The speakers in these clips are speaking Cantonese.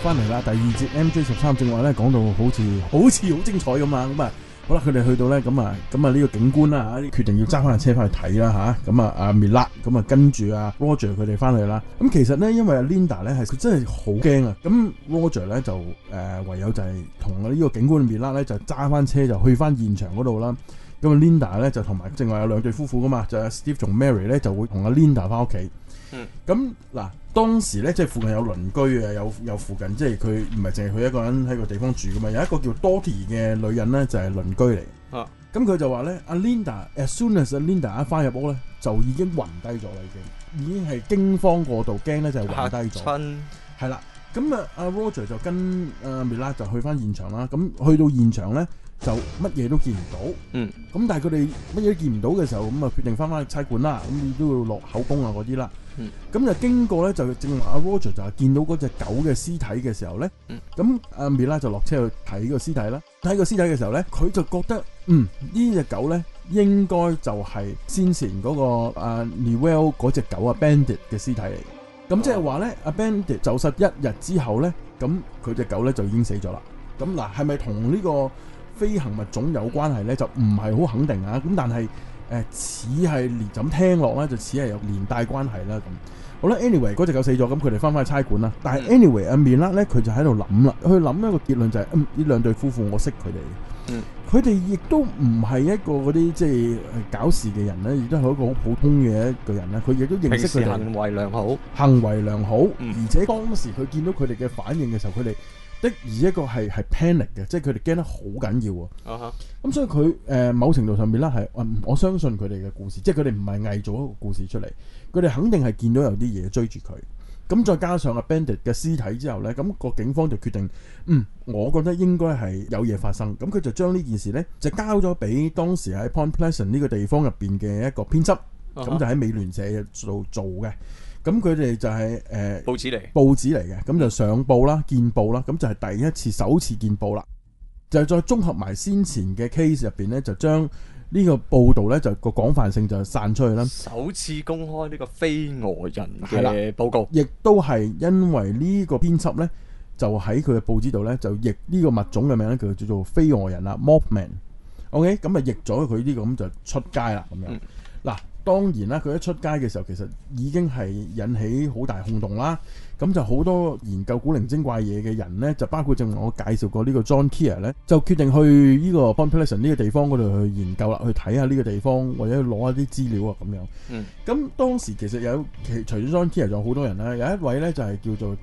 翻嚟啦，第二節 MJ13正話咧講到好似好精彩咁啊，咁啊好啦，佢哋去到咧咁啊呢個警官啦決定要揸翻架車翻去睇啦嚇，咁啊阿 Mila 咁啊跟住阿 Roger 佢哋翻去啦。咁其實咧因為阿 Linda 咧係佢真係好驚啊，咁 Roger 咧就唯有就係同呢個警官 Mila 咧就揸翻車就去翻現場嗰度啦。咁啊 Linda 咧就同埋正話有兩對夫婦噶嘛，就係 Steve 同 Mary 咧就會同阿 Linda 翻屋企。咁嗱，當時咧即係附近有鄰居啊，有附近即係佢唔係淨係佢一個人喺個地方住噶嘛，有一個叫 Dottie 嘅女人咧就係鄰居嚟。咁佢就話咧，阿 Linda，as soon as 阿 Linda 一翻入屋咧，就已經暈低咗啦，已經係驚慌過度，驚咧就係暈低咗。係啦，咁啊阿 Roger 就跟阿 Mila 就去翻現場啦。咁去到現場咧，就乜嘢都見唔到。咁但係佢哋乜嘢都見唔到嘅時候，咁啊決定翻去差館啦。咁你都要落口供啊嗰啲啦。咁就經過咧，就正話阿 Roger 就係見到嗰隻狗嘅屍體嘅時候咧，咁阿 Mila 就落車去睇個屍體啦。睇個屍體嘅時候咧，佢就覺得呢隻狗咧應該就係先前嗰個阿 Newell 嗰隻狗啊 Bandit 嘅屍體嚟。咁即係話咧，阿 Bandit 走失一日之後咧，咁佢隻狗咧就已經死咗啦。咁嗱，係咪同呢個飛行物種有關係咧？就唔係好肯定啊。咁但係似係就咁聽落咧，就似係有連帶關係啦。咁好啦 ，anyway 嗰隻狗死咗，咁佢哋翻去差館啦。但係 anyway 阿 Mila 咧，佢就喺度諗啦，佢諗一個結論就係呢兩對夫婦我識佢哋，佢哋亦都唔係一個嗰啲即係搞事嘅人咧，亦都係一個好普通嘅一個人咧。佢亦都認識佢哋行為良好， 而且當時佢見到佢哋嘅反應嘅時候，佢哋的而一個係 panic 嘅，即係佢哋驚得好緊要啊！咁所以佢某程度上面咧係我相信佢哋嘅故事，即係佢哋唔係偽造一個故事出嚟，佢哋肯定係見到有啲嘢追住佢。咁再加上阿 Bandit 嘅屍體之後咧，咁個警方就決定，我覺得應該係有嘢發生。咁佢就將呢件事咧就交咗俾當時喺 Point Pleasant 呢個地方入邊嘅一個編輯，咁就喺美聯社度做嘅。咁佢哋就係報紙嚟嘅，咁就上報啦、見報啦，咁就係首次見報啦。就係再綜合埋先前嘅 case 入邊咧，就將呢個報導咧就個廣泛性就散出去啦。 首次公開呢個飛蛾人嘅報告， 亦都係因為呢個編輯咧就喺佢嘅報紙度咧就譯呢個物種嘅名咧，佢叫做飛蛾人啦 ，Mothman。OK， 咁啊譯咗佢呢個咁就出街啦咁樣。嗱，當然啦，佢一出街嘅時候，其實已經係引起好大轟動啦。咁就好多研究古靈精怪嘢嘅人咧，就包括正我介紹過呢個 John Keir 咧，就決定去呢個 Point Pleasant 呢個地方嗰度去研究啦，去睇下呢個地方或者去攞一啲資料啊咁樣。咁當時其實除咗 John Keir 仲有好多人啦，有一位咧就係叫做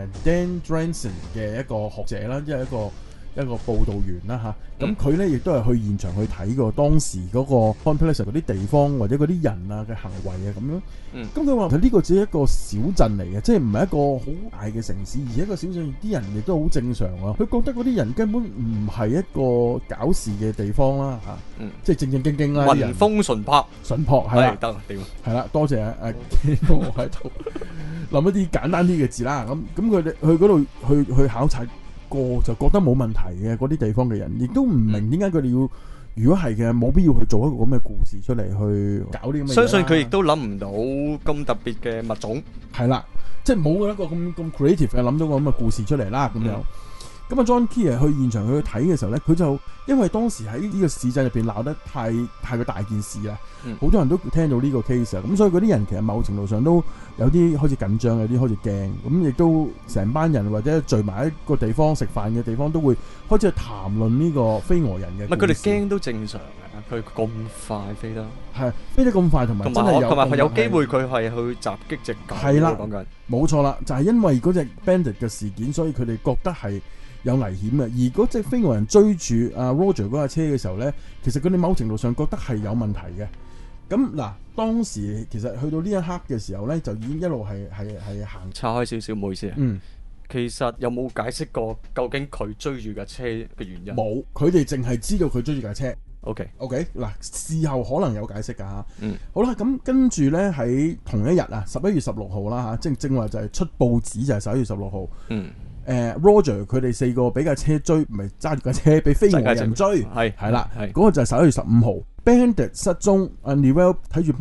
Dan Drenson 嘅一個學者啦，即係一個報導員啦嚇，咁佢咧亦都係去現場去睇過當時嗰個 Point Pleasant 嗰啲地方或者嗰啲人啊嘅行為啊咁樣。咁佢話呢個只係一個小鎮嚟嘅，即係唔係一個好大嘅城市，而一個小鎮啲人亦都好正常啊。佢覺得嗰啲人根本唔係一個搞事嘅地方啦嚇，即係正正經經啦。 民風淳樸係啦， 得係啦，多謝阿 Ken 我喺度諗一啲簡單啲嘅字啦。咁佢哋去嗰度去考察就覺得冇問題嘅嗰啲地方嘅人，亦都唔明點解佢哋要，如果係嘅，冇必要去做一個咁嘅故事出嚟去搞啲咁嘅嘢。 相信佢亦都諗唔到咁特別嘅物種。 係啦，即係冇一個咁 creative 嘅諗到個咁嘅故事出嚟啦咁樣。咁啊 John Keir 去現場去睇嘅時候咧，佢就因為當時喺呢個市鎮入邊鬧得太過大件事啦，好多人都聽到呢個 case 啊，咁所以嗰啲人其實某程度上都有啲開始緊張，有啲開始驚，咁亦都成班人或者聚埋一個地方食飯嘅地方都會開始去談論呢個飛蛾人嘅。 唔係佢哋驚都正常嘅，佢咁快飛得飛得咁快，同埋真係有機會佢係去襲擊隻狗。 係啦，講緊冇錯啦，就係因為嗰隻 Bandit 嘅事件，所以佢哋覺得係有危險嘅。而嗰隻飛蛾人追住阿 Roger 嗰架車嘅時候咧，其實佢哋某程度上覺得係有問題嘅。咁嗱，當時其實去到呢一刻嘅時候咧，就已經一路係行岔開少少，唔好意思啊。其實有冇解釋過究竟佢追住架車嘅原因？ 冇，佢哋淨係知道佢追住架車。 OK， 嗱，事後可能有解釋㗎嚇。好啦，咁跟住咧喺同一日啊，11月16號啦嚇，正話就係出報紙就係11月16號。Roger 佢哋4個俾架車追，唔係揸住架車俾飛蛾人追，係啦，嗰個就係11月15號。Bandit 失蹤，Newell 睇住 Bandit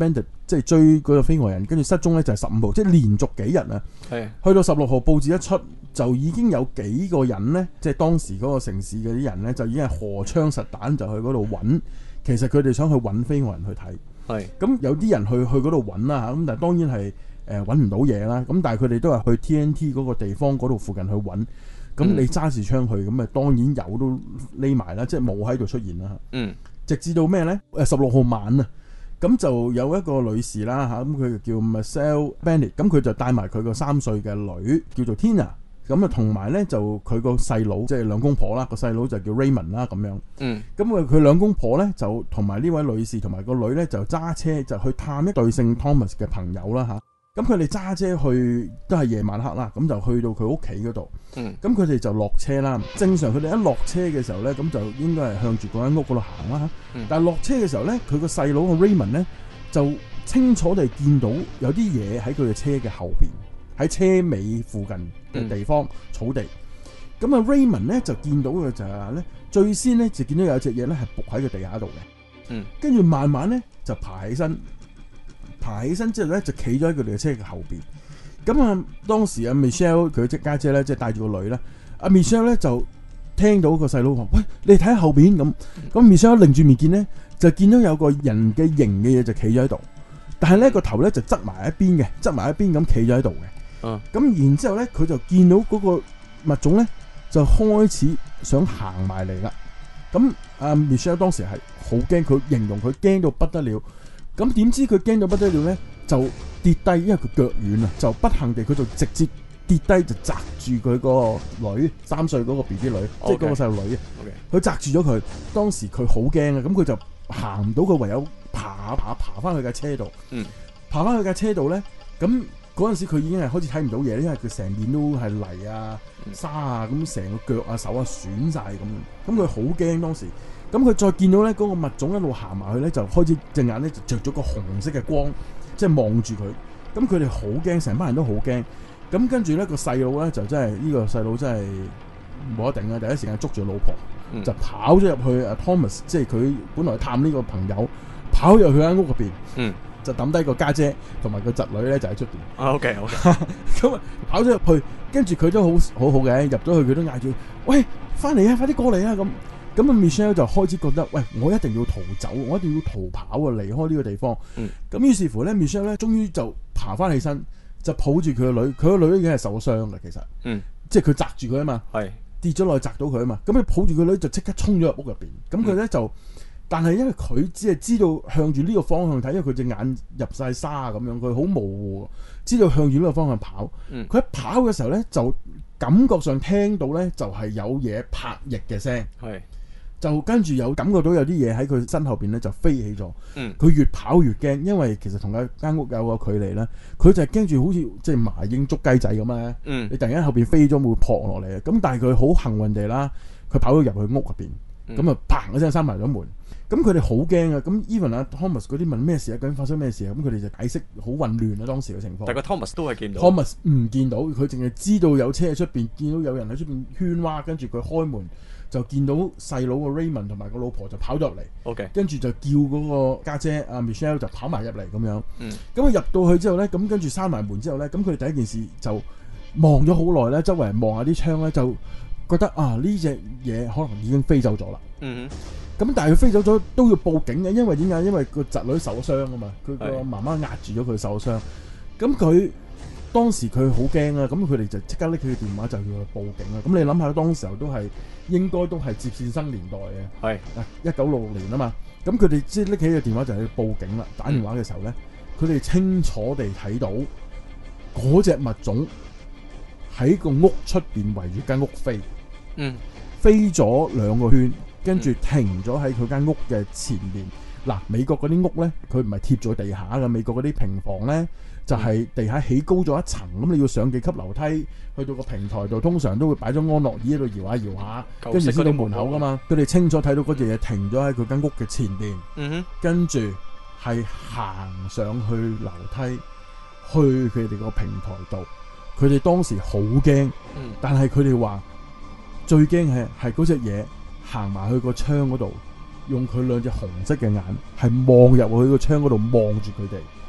即係追嗰個飛蛾人，跟住失蹤咧就係15號，即係連續幾日啊。 係去到16號報紙一出，就已經有幾個人咧，即係當時嗰個城市嘅啲人咧，就已經係荷槍實彈就去嗰度揾。其實佢哋想去揾飛蛾人去睇。 係咁有啲人去嗰度揾啦嚇，咁但係當然係揾唔到嘢啦。咁但係佢哋都係去 TNT 嗰個地方嗰度附近去揾。咁你揸住槍去，咁啊當然有都匿埋啦，即係冇喺度出現啦。直至到咩咧？16號晚啊，咁就有一個女士啦嚇，咁佢叫 Michelle Bennett，咁佢就帶埋佢個3歲嘅女叫做 Tina， 咁啊同埋咧就佢個細佬，即係兩公婆啦，個細佬就叫 Raymond 啦咁樣。咁佢兩公婆咧就同埋呢位女士同埋個女咧就揸車就去探一對姓 Thomas 嘅朋友啦嚇。咁佢哋揸車去都係夜晚黑啦，咁就去到佢屋企嗰度。咁佢哋就落車啦。正常佢哋一落車嘅時候咧，咁就應該係向住嗰間屋嗰度行啦。但係落車嘅時候咧，佢個細佬個 Raymond 咧就清楚地見到有啲嘢喺佢嘅車嘅後邊，喺車尾附近嘅地方草地。咁啊 Raymond 咧就見到嘅就係咧，最先咧就見到有隻嘢咧係伏喺個地下度嘅。跟住慢慢咧就爬起身之後咧就企咗喺佢哋嘅車嘅後邊。咁啊當時阿 Michelle 佢即家姐咧即係帶住個女咧，阿 Michelle 咧就聽到個細佬話：喂，你睇下後邊咁。Michelle 擰住面見咧，就見到有個人嘅形嘅嘢就企咗喺度，但係咧個頭咧就側埋一邊咁企咗喺度嘅。咁然之後咧佢就見到嗰個物種咧就開始想行埋嚟啦。咁阿 Michelle 當時係好驚，佢形容佢驚到不得了。咁點知佢驚到不得了咧，就跌低，因為佢腳軟啊，就不幸地佢就直接跌低就砸住佢個女3歲嗰個 BB 女，即係嗰個細路女啊。佢砸住咗佢，當時佢好驚啊，咁佢就行唔到，佢唯有爬翻去架車度。爬翻去架車度咧，咁嗰陣時佢已經係開始睇唔到嘢，因為佢成面都係泥啊、沙啊，咁成個腳啊、手啊損晒咁。咁佢好驚當時。咁佢再見到咧嗰個物種一路行埋去咧，就開始隻眼咧就着咗個紅色嘅光，即係望住佢。咁佢哋好驚，成班人都好驚。咁跟住咧個細佬咧就真係呢個細佬真係冇得頂啊！第一時間捉住老婆，就跑咗入去Thomas，即係佢本來探呢個朋友，跑入去間屋入邊，就抌低個家姐同埋個侄女咧就喺出邊。 OK。 咁啊跑咗入去，跟住佢都好好嘅，入咗去佢都嗌住：喂，翻嚟啊，快啲過嚟啊咁。咁啊 Michelle 就開始覺得，喂，我一定要逃走，我一定要逃跑啊，離開呢個地方。咁於是乎咧 Michelle 咧終於就爬翻起身，就抱住佢個女，佢個女已經係受傷嘅，其實，即係佢砸住佢啊嘛，跌咗落去砸到佢啊嘛。咁佢抱住個女就即刻衝咗入屋入邊。咁佢咧就，但係因為佢只係知道向住呢個方向睇，因為佢隻眼入晒沙咁樣，佢好模糊，知道向住呢個方向跑。佢一跑嘅時候咧，就感覺上聽到咧就係有嘢拍翼嘅聲。就跟住有感覺到有啲嘢喺佢身後邊咧就飛起咗。佢越跑越驚，因為其實同間屋有個距離啦。佢就係驚住好似即係麻鷹捉雞仔咁咧。你突然間後邊飛咗會撲落嚟啊！咁但係佢好幸運地啦，佢跑咗入去屋入邊，咁啊砰一聲閂埋咗門。咁佢哋好驚啊！咁 even 啊 Thomas 嗰啲問咩事啊？究竟發生咩事啊？咁佢哋就解釋好混亂啊當時嘅情況。 但係個 Thomas 都係見到。 Thomas 唔見到，佢淨係知道有車喺出邊，見到有人喺出邊喧嘩，跟住佢開門。就見到細佬個 Raymond 同埋個老婆就跑咗入嚟，跟住就叫嗰個家姐阿 Michelle 就跑埋入嚟咁樣。咁佢入到去之後咧，咁跟住閂埋門之後咧，咁佢哋第一件事就望咗好耐咧，周圍人望下啲窗咧，就覺得啊呢隻嘢可能已經飛走咗啦。咁但係佢飛走咗都要報警嘅，因為點解？因為個侄女受傷啊嘛，佢個媽媽壓住咗佢受傷。咁佢當時佢好驚啊，咁佢哋就即刻拎佢嘅電話就要去報警啦。咁你諗下，當時候應該都係接線生年代嘅，1966年啊嘛。咁佢哋即係拎起個電話就去報警啦。打電話嘅時候咧，佢哋清楚地睇到嗰隻物種喺個屋出邊圍住間屋飛，飛咗2個圈，跟住停咗喺佢間屋嘅前面。嗱，美國嗰啲屋咧，佢唔係貼咗地下嘅，美國嗰啲平房咧。就係地下起高咗一層，咁你要上幾級樓梯去到個平台度，通常都會擺咗安樂椅喺度搖下搖下，跟住先到門口噶嘛。佢哋清楚睇到嗰隻嘢停咗喺佢間屋嘅前邊，跟住係行上去樓梯去佢哋個平台度。佢哋當時好驚，但係佢哋話最驚係嗰隻嘢行埋去個窗嗰度，用佢2隻紅色嘅眼係望入去個窗嗰度望住佢哋。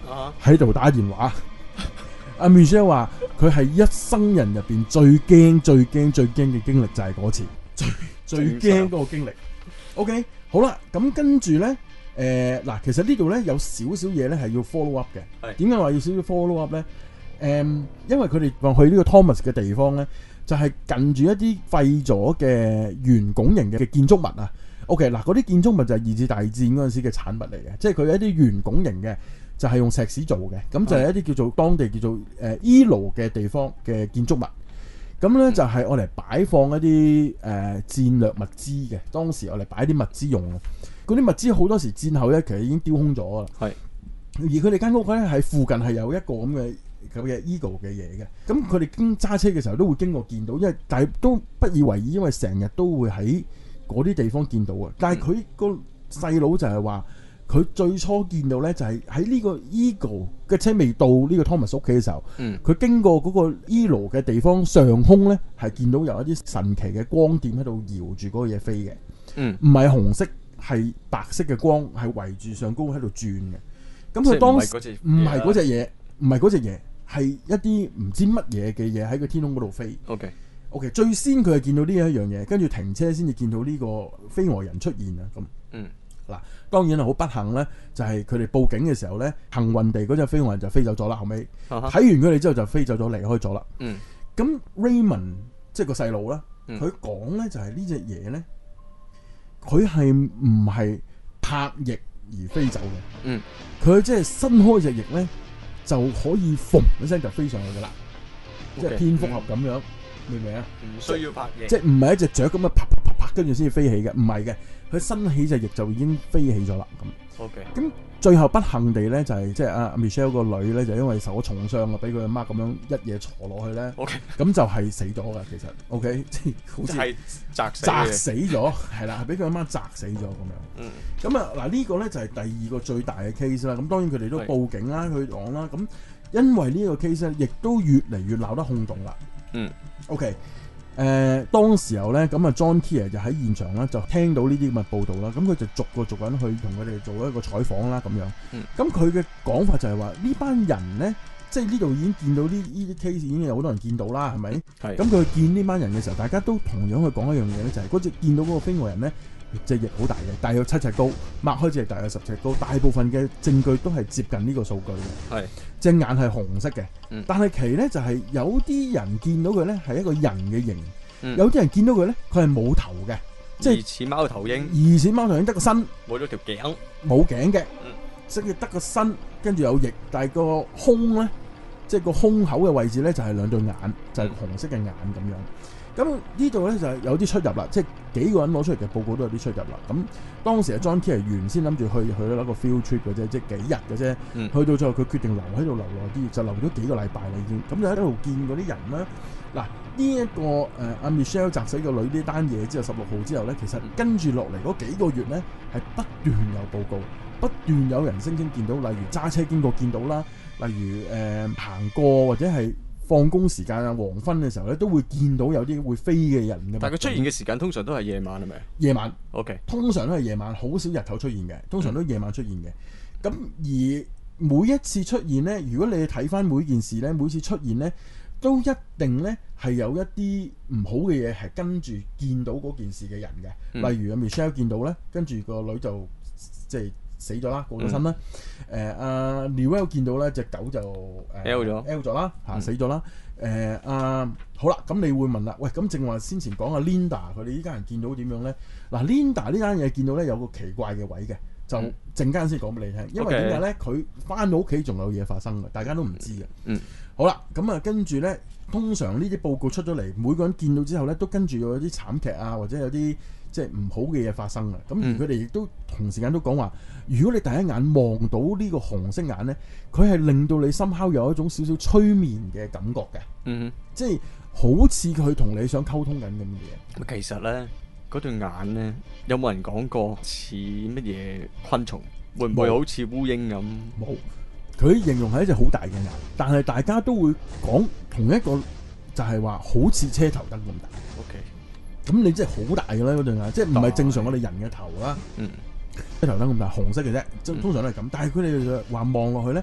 喺度打電話。阿 Michelle 話佢係一生人入邊最驚嘅經歷就係嗰次，最驚嗰個經歷。OK， 好啦，咁跟住咧，嗱，其實呢度咧有少少嘢咧係要 follow up 嘅。點解話要少少 follow up 咧？因為佢哋話去呢個 Thomas 嘅地方咧，就係近住一啲廢咗嘅圓拱形嘅建築物啊。OK， 嗱，嗰啲建築物就係二次大戰嗰陣時嘅產物嚟嘅，即係佢一啲圓拱形嘅。就係用石屎做嘅，咁就係一啲叫做當地叫做伊盧嘅地方嘅建築物。咁咧就係我嚟擺放一啲戰略物資嘅，當時我嚟擺啲物資用嘅。嗰啲物資好多時戰後咧其實已經丟空咗啦。係。而佢哋間屋咧喺附近係有一個咁嘅 Eagle 嘅嘢嘅。咁佢哋經揸車嘅時候都會經過見到，因為但係都不以為意，因為成日都會喺嗰啲地方見到嘅。但係佢個細佬就係話。佢最初見到咧，就係喺呢個 Eagle 嘅車未到呢個 Thomas 屋企嘅時候，佢經過嗰個 Eagle 嘅地方上空咧，係見到有一啲神奇嘅光點喺度搖住嗰個嘢飛嘅，唔係紅色，係白色嘅光，係圍住上高喺度轉嘅。咁佢當時唔係嗰隻嘢，唔係嗰隻嘢，係一啲唔知乜嘢嘅嘢喺個天空嗰度飛。OK， 最先佢係見到呢一樣嘢，跟住停車先至見到呢個飛蛾人出現啊咁。嗱，當然係好不幸咧，就係佢哋報警嘅時候咧，幸運地嗰隻飛蛾人就飛走咗啦。後尾睇完佢哋之後就飛走咗，離開咗啦。咁 Raymond 即係個細路啦，佢講咧就係呢隻嘢咧，佢係唔係拍翼而飛走嘅？佢即係伸開隻翼咧，就可以嘣一聲就飛上去噶啦，即係蝙蝠俠咁樣，明唔明啊？唔需要拍翼，即係唔係一隻雀咁樣啪啪啪啪跟住先至飛起嘅，唔係嘅。佢伸起隻翼就已經飛起咗啦，咁最後不幸地咧就係即係阿 Michelle 個女咧就因為受咗重傷啊，俾佢阿媽咁樣一嘢坐落去咧，咁就係死咗噶。其實 OK， 即係好似係砸死咗，係啦，係俾佢阿媽砸死咗咁樣。咁啊嗱，呢個咧就係第二個最大嘅 case 啦。咁當然佢哋都報警啦，去講啦。咁因為呢個 case 咧，亦都越嚟越鬧得轟動啦。OK。當時候咧，咁啊 John Keir 就喺現場啦，就聽到呢啲咁嘅報道啦，咁佢就逐個去同佢哋做一個採訪啦，咁樣。咁佢嘅講法就係話呢班人咧，即係呢度已經見到呢啲 case 已經有好多人見到啦，係咪？係。咁佢見呢班人嘅時候，大家都同樣去講一樣嘢咧，就係嗰隻見到嗰個飛蛾人咧，隻翼好大嘅，大約7尺高，擘開隻翼大約10尺高，大部分嘅證據都係接近呢個數據嘅。係。隻眼係紅色嘅，但係其咧就係有啲人見到佢咧係一個人嘅形，有啲人見到佢咧佢係冇頭嘅，即係疑似貓頭鷹，疑似貓頭鷹得個身，冇咗條頸，冇頸嘅，即係得個身，跟住有翼，但係個胸咧，即係個胸口嘅位置咧就係兩對眼，就係紅色嘅眼咁樣。咁呢度咧就係有啲出入啦，即係幾個人攞出嚟嘅報告都有啲出入啦。咁當時阿 John Keir 原先諗住去攞個 field trip 嘅啫，即係幾日嘅啫。去到最後佢決定留喺度留耐啲，就留咗幾個禮拜啦已經。咁就喺度見嗰啲人啦。嗱，呢一個阿 Michelle 砸死個女呢單嘢之後，16號之後咧，其實跟住落嚟嗰幾個月咧係不斷有報告，不斷有人聲稱見到，例如揸車經過見到啦，例如行過或者係放工時間啊、黃昏嘅時候咧，都會見到有啲會飛嘅人嘅。但係佢出現嘅時間通常都係夜晚係咪？夜晚 ，OK， 通常都係夜晚，好少日頭出現嘅，通常都夜晚出現嘅。咁而每一次出現咧，如果你睇翻每件事咧，每次出現咧，都一定咧係有一啲唔好嘅嘢係跟住見到嗰件事嘅人嘅。例如阿 Michelle 見到咧，跟住個女就即係死咗啦，過咗身啦。阿 Newell 見到咧隻狗就L 咗啦，死咗啦。好啦，咁你會問啦，喂，咁正話先前講阿 Linda 佢哋呢家人見到點樣咧？嗱，Linda 呢單嘢見到咧有個奇怪嘅位嘅，就陣間先講俾你聽，因為點解咧？佢翻到屋企仲有嘢發生嘅，大家都唔知嘅。好啦，咁啊跟住咧，通常呢啲報告出咗嚟，每個人見到之後咧，都跟住有啲慘劇啊，或者有啲即係唔好嘅嘢發生嘅。咁而佢哋亦都同時間都講話，如果你第一眼望到呢個紅色眼咧，佢係令到你心口有一種少少催眠嘅感覺嘅。即係好似佢同你想溝通緊咁嘅嘢。其實咧，嗰對眼咧，有冇人講過似乜嘢昆蟲？會唔會好似烏蠅咁？冇。佢形容係一隻好大嘅眼，但係大家都會講同一個，就係話好似車頭燈咁大。OK，咁你真係好大嘅啦嗰對眼，即係唔係正常我哋人嘅頭啦。車頭燈咁大，紅色嘅啫，通常都係咁。但係佢哋就話望落去咧，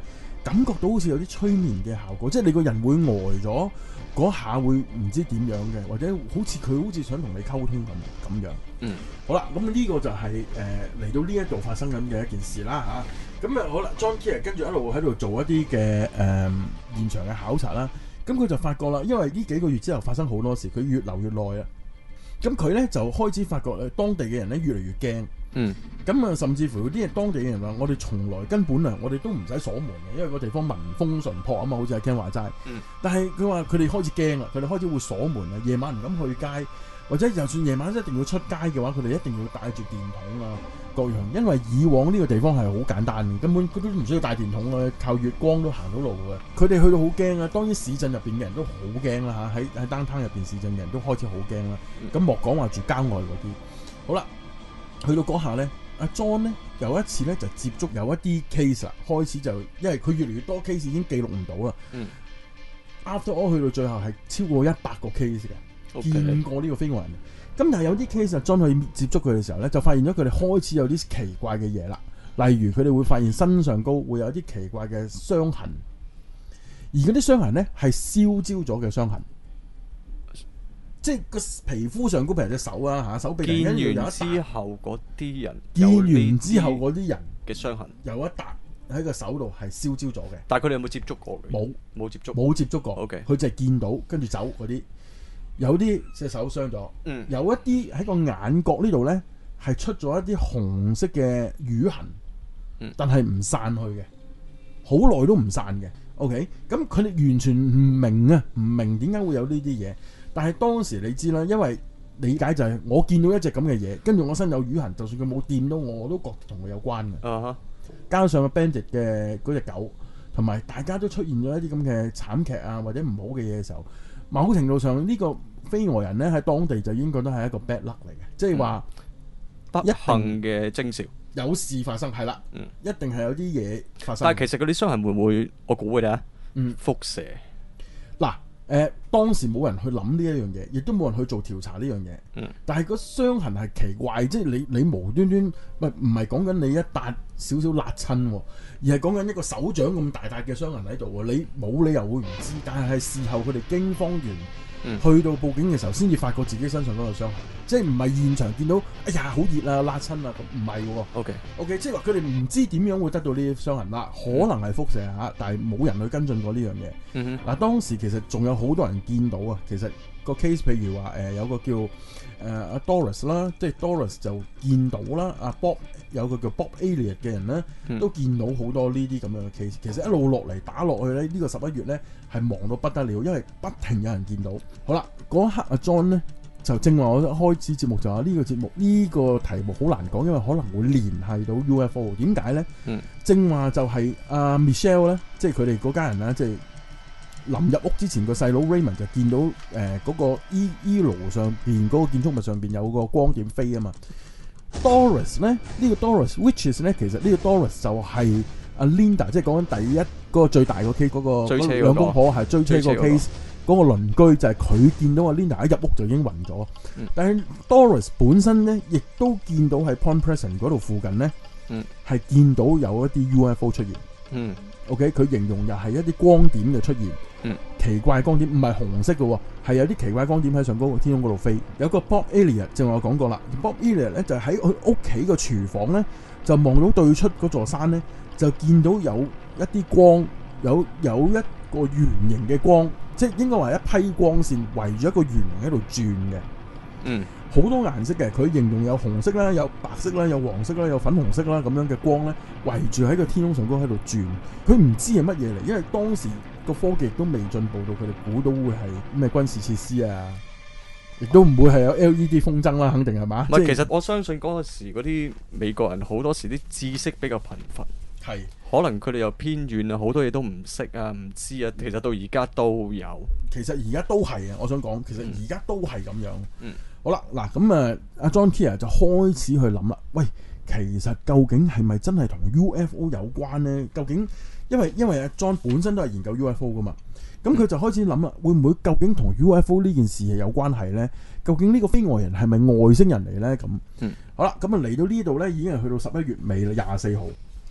感覺到好似有啲催眠嘅效果，即係你個人會呆咗嗰下，會唔知點樣嘅，或者好似佢好似想同你溝通咁樣。好啦，咁呢個就係嚟到呢一度發生緊嘅一件事啦嚇。咁好啦 ，John Key 跟住一路喺度做一啲嘅現場嘅考察啦。咁佢就發覺啦，因為呢幾個月之後發生好多事，佢越留越耐啊。咁佢咧就開始發覺當地嘅人咧越嚟越驚。咁甚至乎有啲當地嘅人話：我哋從來根本我哋都唔使鎖門嘅，因為個地方民風淳樸啊嘛，好似阿 Ken 話齋。但係佢話佢哋開始驚啦，佢哋開始會鎖門啊，夜晚唔敢去街，或者就算夜晚一定要出街嘅話，佢哋一定要帶住電筒啊各樣，因為以往呢個地方係好簡單嘅，根本佢都唔需要帶電筒啊，靠月光都行到路嘅。佢哋去到好驚啊，當然市鎮入邊嘅人都好驚啦嚇，喺downtown入邊市鎮嘅人都開始好驚啦。咁莫講話住郊外嗰啲。好啦，去到嗰下咧，阿 John 咧有一次咧就接觸有一啲 case 啦，開始就因為佢越嚟越多 case 已經記錄唔到啦。After all 去到最後係超過100個 case 嘅，見過呢個非外人。咁但係有啲 case 啊 ，John 去接觸佢嘅時候咧，就發現咗佢哋開始有啲奇怪嘅嘢啦。例如佢哋會發現身上高會有啲奇怪嘅傷痕，而嗰啲傷痕咧係燒焦咗嘅傷痕，即係個皮膚上高，譬如隻手啊嚇，手臂見完之後嗰啲人， 見完之後嗰啲人嘅傷痕有一笪喺個手度係燒焦咗嘅。 但係佢哋有冇接觸過嘅？冇接觸過。 OK，佢就係見到跟住走嗰啲。有啲隻手傷咗，有一啲喺個眼角呢度咧係出咗一啲紅色嘅瘀痕，但係唔散去嘅，好耐都唔散嘅。OK，咁佢哋完全唔明啊，唔明點解會有呢啲嘢。但係當時你知啦，因為理解就係我見到一隻咁嘅嘢，跟住我身有瘀痕，就算佢冇掂到我，我都覺得同佢有關嘅。加上個 Bandit 嘅嗰隻狗，同埋大家都出現咗一啲咁嘅慘劇啊，或者唔好嘅嘢嘅時候。某程度上呢個非外人咧喺當地就已經覺得係一個 bad luck 嚟嘅，即係話不幸嘅徵兆， 有事發生係啦，一定係有啲嘢發生。 但係其實嗰啲傷痕會唔會我估嘅啫？輻射嗱當時冇人去諗呢一樣嘢，亦都冇人去做調查呢樣嘢。但係個傷痕係奇怪，即係你無端端唔係講緊你一笪少少辣親，而係講緊一個手掌咁大笪嘅傷痕喺度喎。你冇理由會唔知，但係事後佢哋驚慌完去到報警嘅時候，先至發覺自己身上嗰個傷痕，即係唔係現場見到哎呀好熱啊辣親啊，咁唔係喎。OK， 即係話佢哋唔知點樣會得到呢啲傷痕啦，可能係輻射嚇，但係冇人去跟進過呢樣嘢。嗱，當時其實仲有好多人見到啊，其實個 case 譬如話有個叫阿 Doris 啦，即係 Doris 就見到啦，阿 Bob 有個叫 Bob Elliott 嘅人咧，都見到好多呢啲咁樣嘅 case。其實一路落嚟打落去咧，呢個11月咧係忙到不得了，因為不停有人見到。好啦，嗰一刻阿 John 咧就正話我開始節目就話呢個節目呢個題目好難講，因為可能會聯繫到 UFO。點解咧？正話就係阿 Michelle 咧，即係佢哋嗰家人啦，即係臨入屋之前個細佬 Raymond 就見到嗰個衣爐上邊嗰個建築物上邊有個光點飛啊嘛。Doris 咧，呢個 Doris Witches 咧，其實呢個 Doris 就係阿 Linda， 即係講緊第一嗰個最大個 case 嗰個兩公婆係追車個 case 嗰個鄰居，就係佢見到阿 Linda 一入屋就已經暈咗。但係 Doris 本身咧，亦都見到喺 Point Pleasant 嗰度附近咧，係見到有一啲 UFO 出現。OK， 佢形容又係一啲光點嘅出現，奇怪光點，唔係紅色嘅喎，係有啲奇怪光點喺上高個天空嗰度飛。有個 Bob Elliott， 正話我講過啦 ，Bob Elliott 咧就喺佢屋企個廚房咧，就望到對出嗰座山咧，就見到有一啲光，有一個圓形嘅光，即係應該話一批光線圍住一個圓形喺度轉嘅。好多顏色嘅，佢形容有紅色啦，有白色啦，有黃色啦，有粉紅色啦，咁樣嘅光咧圍住喺個天空上高喺度轉。佢唔知係乜嘢嚟，因為當時個科技亦都未進步到佢哋估到會係咩軍事設施啊，亦都唔會係有 LED 風箏啦，肯定係嘛？ 唔係，其實我相信嗰時嗰啲美國人好多時啲知識比較貧乏，係可能佢哋又偏遠啊，好多嘢都唔識啊，唔知啊。其實到而家都有，其實而家都係啊。我想講，其實而家都係咁樣。好啦，嗱咁阿 John Key 就開始去諗啦。喂，其實究竟係咪真係同 UFO 有關呢？究竟因為阿 John 本身都係研究 UFO 噶嘛，咁佢就開始諗啦，會唔會究竟同 UFO 呢件事係有關係呢？究竟呢個非外人係咪外星人嚟呢？咁好啦，咁嚟到呢度呢，已經係去到11月尾啦，24號。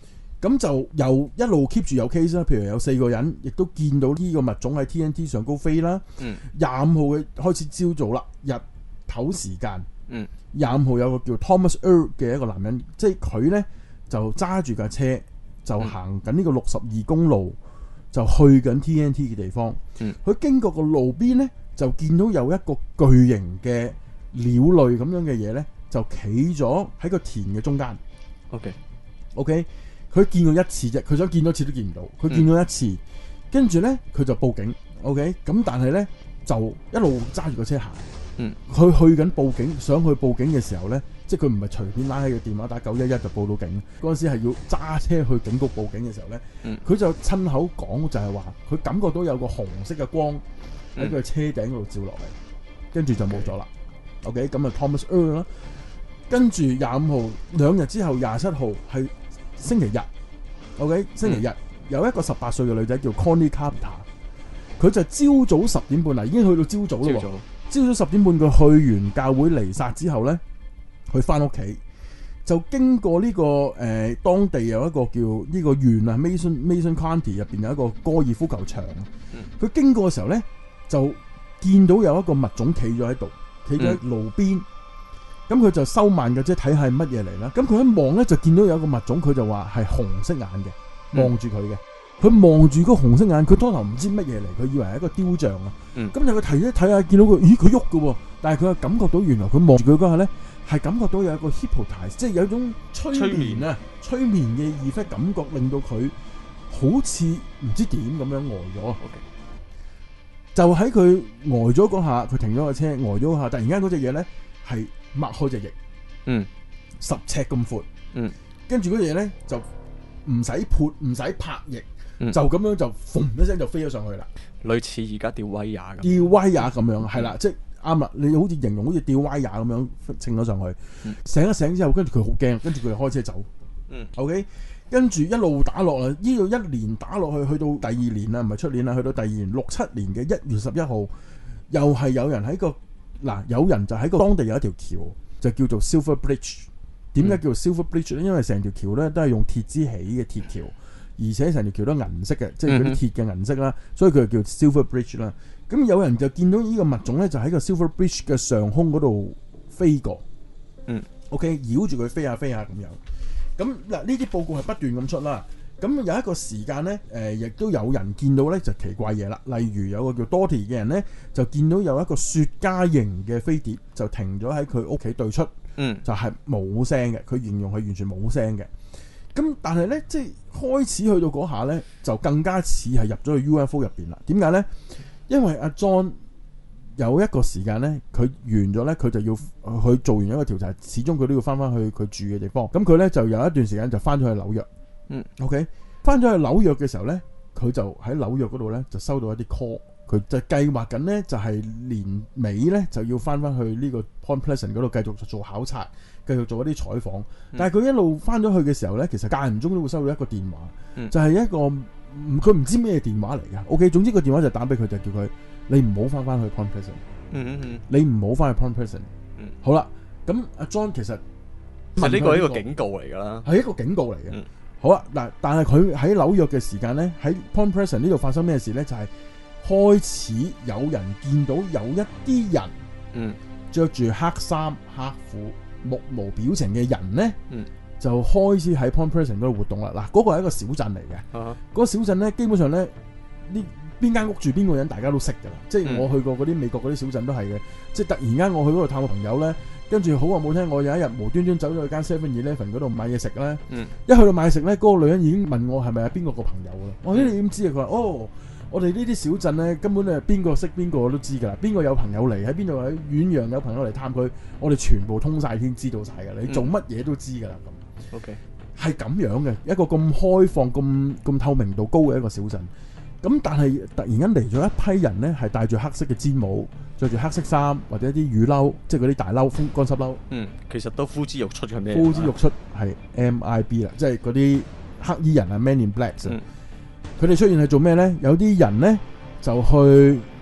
咁就又一路 keep 住有 case 啦，譬如有4個人亦都見到呢個物種喺 TNT 上高飛啦。25號嘅開始朝早啦，日頭時間。25號有個叫 Thomas Earl 嘅一個男人，即係佢呢就揸住架車就行緊呢個62公路，就去緊 TNT 嘅地方。佢經過個路邊呢，就見到有一個巨型嘅鳥類咁樣嘅嘢呢，就企咗喺個田嘅中間。OK，佢見過一次啫，佢想見多次都見唔到。佢見過一次，跟住呢，佢就報警。OK，咁但係呢，就一路揸住個車行。佢去緊報警，想去報警嘅時候呢，即係佢唔係隨便拉起個電話打911就報到警。嗰陣時係要揸車去警局報警嘅時候呢，佢就親口講就係話，佢感覺到有個紅色嘅光喺佢車頂嗰度照落嚟，跟住就冇咗啦。OK，咁啊 Thomas Earl 啦，跟住25號2日之後27號係星期日。OK， 星期日有一個18歲嘅女仔叫 Connie Carpenter， 佢就朝早10點半啦，已經去到朝早啦。朝早10點半佢去完教會彌撒之後呢，佢翻屋企就經過呢個當地有一個叫呢個縣啊 Mason County 入邊有一個高爾夫球場。佢經過嘅時候呢，就見到有一個物種企咗喺度，企咗喺路邊。咁佢就收慢嘅，即係睇下係乜嘢嚟啦。咁佢一望呢，就見到有一個物種，佢就話係紅色眼嘅，望住佢嘅。佢望住個紅色眼，佢初頭唔知乜嘢嚟，佢以為係一個雕像啊。咁就佢睇一睇下，見到佢，咦佢喐嘅喎，但係佢又感覺到原來佢望住佢嗰下呢，係感覺到有一個 hypnotize，即係有一種催眠啊、催眠嘅effect感覺，令到佢好似唔知點咁樣呆咗。就喺佢呆咗嗰下，佢停咗個車，呆咗嗰下，突然間嗰隻嘢呢係擘開隻翼，10尺咁闊，跟住嗰隻嘢呢就唔使撥唔使拍翼。就咁樣就嘣一聲就飛咗上去啦， 類似而家吊威亞咁。 吊威亞咁樣係啦，即係啱啦。你好似形容好似吊威亞咁樣稱咗上去。醒一醒之後，跟住佢好驚，跟住佢就開車走。OK， 跟住一路打落啦，呢度一年打落去，去到第2年啦，唔係出年啦，去到第2年67年嘅1月11號，又係有人喺個有人就喺個當地有一條橋，就叫做 Silver Bridge。點解叫做 Silver Bridge 咧？因為成條橋咧都係用鐵枝起嘅鐵橋。而且成條橋都係銀色嘅，即係嗰啲鐵嘅銀色啦，所以佢就叫 Silver Bridge 啦。咁有人就見到呢個物種咧，就喺個 Silver Bridge 嘅上空嗰度飛過。OK， 繞住佢飛下飛下咁樣。咁嗱，呢啲報告係不斷咁出啦。咁有一個時間咧，亦都有人見到咧就奇怪嘢啦。例如有個叫 Doty 嘅人咧，就見到有一個雪茄型嘅飛碟就停咗喺佢屋企對出，就係冇聲嘅。佢形容係完全冇聲嘅。咁但係咧，即係開始去到嗰下咧，就更加似係入咗去 UFO 入邊啦。點解咧？因為阿 John 有一個時間咧，佢完咗咧，佢就要去做完一個調查，始終佢都要翻去佢住嘅地方。咁佢咧就有一段時間就翻咗去紐約。OK， 翻咗去紐約嘅時候咧，佢就喺紐約嗰度咧就收到一啲 call， 佢就計劃緊咧就係年尾咧就要翻去呢個 Point Pleasant 嗰度繼續做考察。繼續做一啲採訪，但係佢一路翻咗去嘅時候咧，其實間唔中都會收到一個電話，就係一個佢唔知咩電話嚟嘅。OK， 總之個電話就打俾佢，就叫佢你唔好翻去 Point Pleasant，你唔好翻去 Point Pleasant。好啦，咁阿 John 其實呢個係一個警告嚟㗎啦，係一個警告嚟嘅。好啦，嗱，但係佢喺紐約嘅時間咧，喺 Point Pleasant 呢度發生咩事咧？就係開始有人見到有一啲人，着住黑衫黑褲。目無表情嘅人咧，就開始喺 Point Pleasant 嗰度活動啦。嗱，嗰個係一個小鎮嚟嘅，嗰個小鎮咧，基本上咧，呢邊間屋住邊個人，大家都識㗎啦。即係我去過嗰啲美國嗰啲小鎮都係嘅。即係突然間我去嗰度探個朋友咧，跟住好話冇聽，我有一日無端端走咗去間 7-Eleven 嗰度買嘢食咧，一去到買食咧，嗰個女人已經問我係咪係邊個個朋友啦。我話你點知啊？佢話哦。我哋呢啲小鎮咧，根本咧邊個識邊個都知㗎啦。邊個有朋友嚟喺邊度喺遠洋有朋友嚟探佢，我哋全部通晒天，知道晒㗎。你做乜嘢都知㗎啦。咁 OK 係咁樣嘅一個咁開放、咁透明度高嘅一個小鎮。咁但係突然間嚟咗一批人咧，係戴住黑色嘅氈帽，着住黑色衫或者一啲雨褸，即係嗰啲大褸、乾濕褸。 其實都呼之欲出嘅咩？ 呼之欲出係 MIB 啦，即係嗰啲黑衣人啊 ，Men in Black。佢哋出現係做咩咧？有啲人咧就去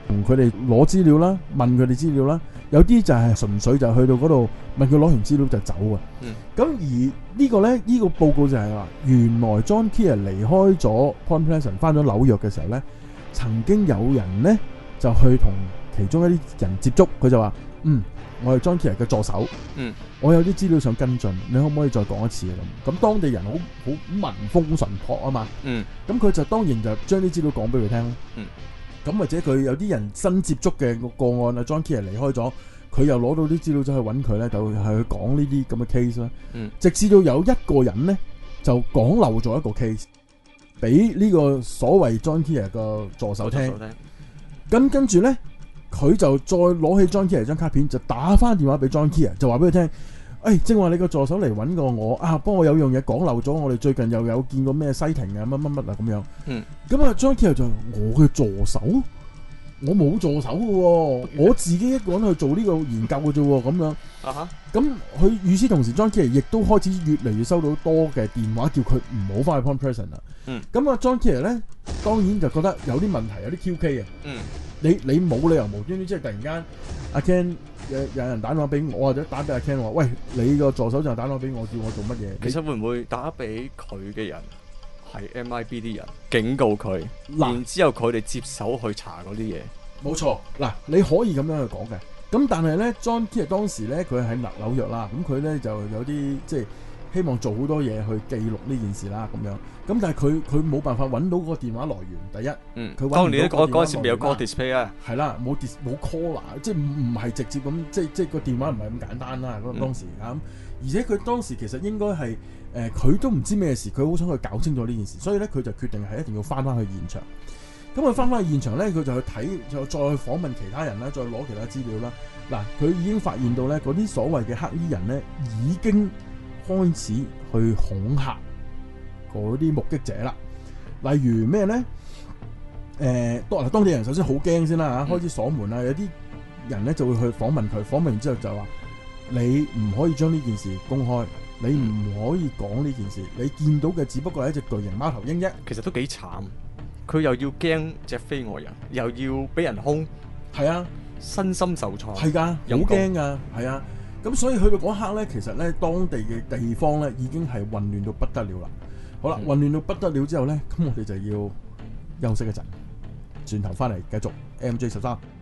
同佢哋攞資料啦，問佢哋資料啦。有啲就係純粹就去到嗰度問佢攞完資料就走啊。咁而呢個呢，呢個報告就係話，原來 John Keir 離開咗 Point Pleasant 翻咗紐約嘅時候呢，曾經有人呢就去同其中一啲人接觸，佢就話：我係 John Keir 嘅助手，我有啲資料想跟進，你可唔可以再講一次啊？咁當地人好民風淳樸啊嘛，咁佢就當然就將啲資料講俾佢聽。咁或者佢有啲人新接觸嘅個案啊，John Keir 離開咗，佢又攞到啲資料走去揾佢咧，就係去講呢啲咁嘅 case 啦。直至到有一個人咧就講漏咗一個 case 俾呢個所謂 John Keir 嘅助手聽。咁跟住咧，佢就再攞起 John Keir 張卡片，就打翻電話俾 John Keir，就話俾佢聽。正話你個助手嚟揾過我啊，幫我有樣嘢講漏咗，我哋最近又有見過咩西庭啊，乜乜乜啊咁樣。咁啊，John Keir就我嘅助手，我冇助手嘅喎，我自己一個人去做呢個研究嘅啫喎，咁樣。咁佢與此同時，John Keir亦都開始越嚟越收到多嘅電話，叫佢唔好翻去 Point Pleasant啦。咁啊，John Keir咧當然就覺得有啲問題，有啲 QK 啊。你冇理由無端端即係突然間阿 Ken 有人打電話俾我，或者打俾阿 Ken 話：喂，你個助手就打電話俾我，叫我做乜嘢？ 其實會唔會打俾佢嘅人係 MIB 啲人警告佢，然之後佢哋接手去查嗰啲嘢？ 冇錯，嗱，你可以咁樣去講嘅。咁但係咧 ，John Keir 當時咧佢喺紐約啦，咁佢咧就有啲即係希望做好多嘢去記錄呢件事啦，咁樣。咁但係佢冇辦法揾到個電話來源。第一，佢當年嗰時未有 call display 啊， 係啦，冇 caller，即係唔係直接咁，即係個電話唔係咁簡單啦。嗰當時而且佢當時其實應該係佢都唔知咩事，佢好想去搞清楚呢件事，所以咧佢就決定係一定要翻去現場。咁佢翻去現場咧，佢就去睇，就再去訪問其他人啦，再攞其他資料啦。嗱，佢已經發現到咧，嗰啲所謂嘅黑衣人咧，已經開始去恐嚇嗰啲目擊者啦。例如咩咧？當地人首先好驚先啦嚇，開始鎖門啦。有啲人咧就會去訪問佢，訪問完之後就話：你唔可以將呢件事公開，你唔可以講呢件事。你見到嘅只不過係一隻巨型貓頭鷹啫。 其實都幾慘。佢又要驚隻飛外人，又要俾人兇， 係啊， 身心受創， 係㗎，好驚㗎，係啊。咁所以去到嗰刻咧，其實咧當地嘅地方咧已經係混亂到不得了啦。好啦，混亂到不得了之後咧，咁我哋就要休息一陣，轉頭翻嚟繼續 MJ13。